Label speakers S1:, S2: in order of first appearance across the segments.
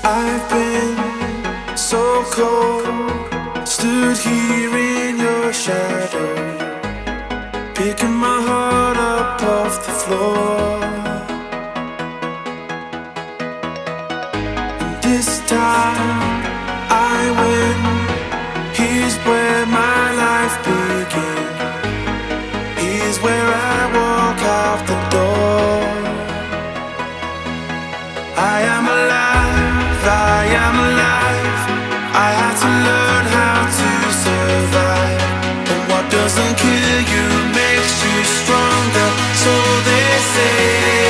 S1: I've been so cold, stood here in your shadow, picking my heart up off the floor. And this time I win. Here's where my life began. Here's where I walk out the door. I am alive, I am alive. I had to learn how to survive. And what doesn't kill you makes you stronger, so they say.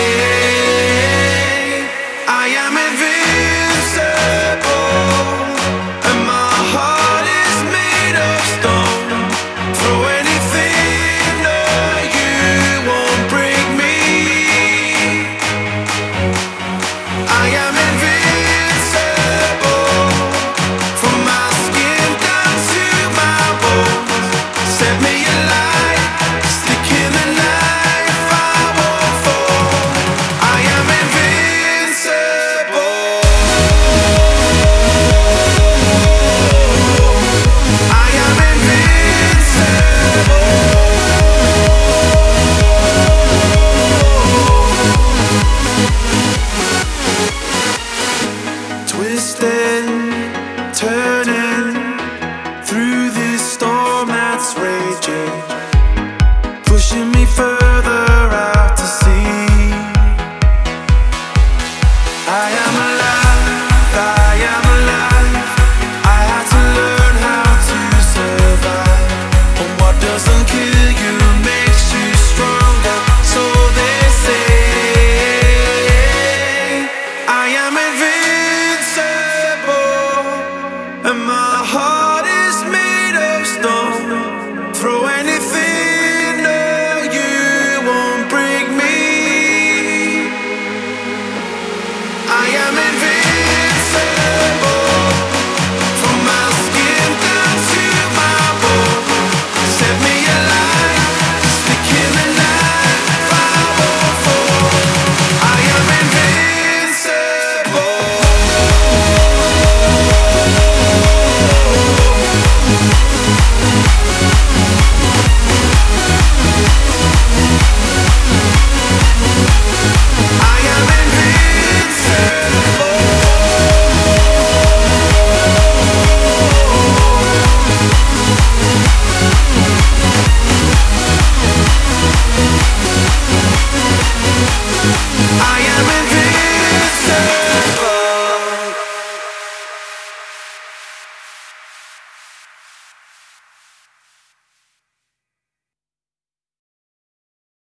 S1: I am invincible, and my heart is made of stone. Throw anything, no, you won't break me. I am invincible, from my skin down to my bones. Set me alight, stick in the knife, I won't fall. I am invincible. I am invincible. Twisted